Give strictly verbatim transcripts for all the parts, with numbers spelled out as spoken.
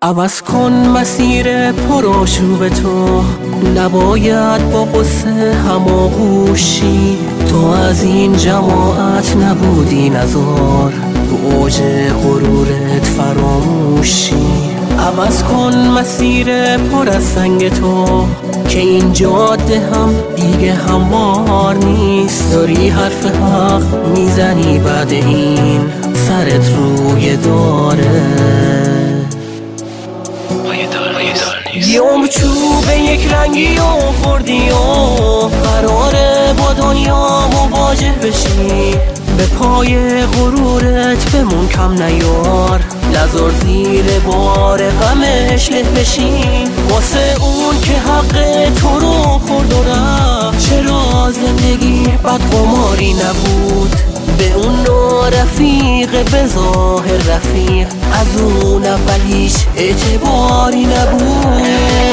عوض کن مسیر پرآشوب تو، نباید با قصه هماغوشی. تو از این جماعت نبودی نزار، تو اوج غرورت فراموشی. عوض کن مسیر پر از سنگ تو، که این جاده هم دیگه هموار نیست. داری حرف حق میزنی بعد این سرت روی داره. یه عمر چوب یک رنگی آوردی و قراره با دنیا مواجه بشی. به پای غرورت بمون کم نیار، نذار زیر بار غمش له بشی. واسه اون که حق تو رو خورد و رفت، چرا زندگی بد قماری نبود؟ به اون نوع رفیق به ظاهر رفیق، از اون اول هیچ اعتباری نبود.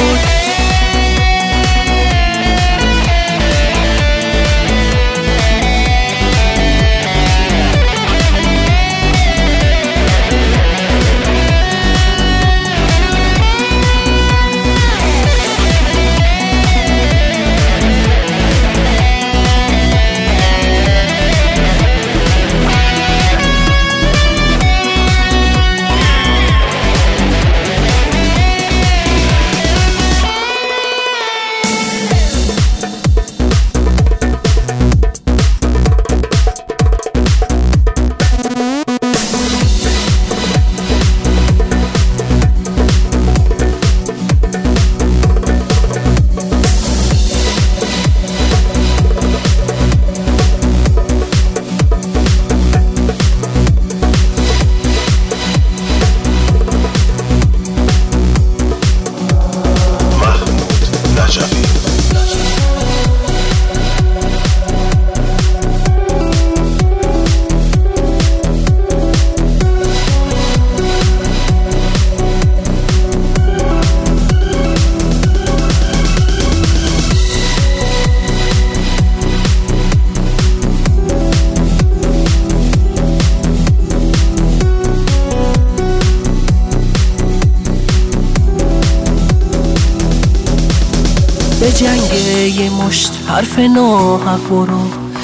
به جنگ یه مشت حرف ناحق برو،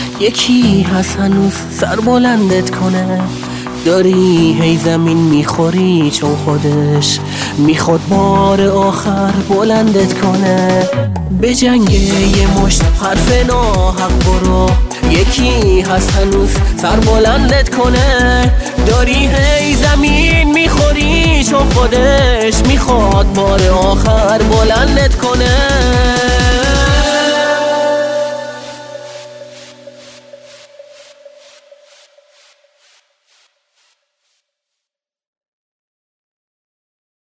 یکی هست هنوز سر بلندت کنه. داری هی زمین میخوری چون خودش میخواد بار آخر بلندت کنه. به جنگ یه مشت حرف ناحق برو، یکی هست هنوز سر بلندت کنه. داری هی زمین میخوری چون خودش میخواد بار آخر بلندت کنه.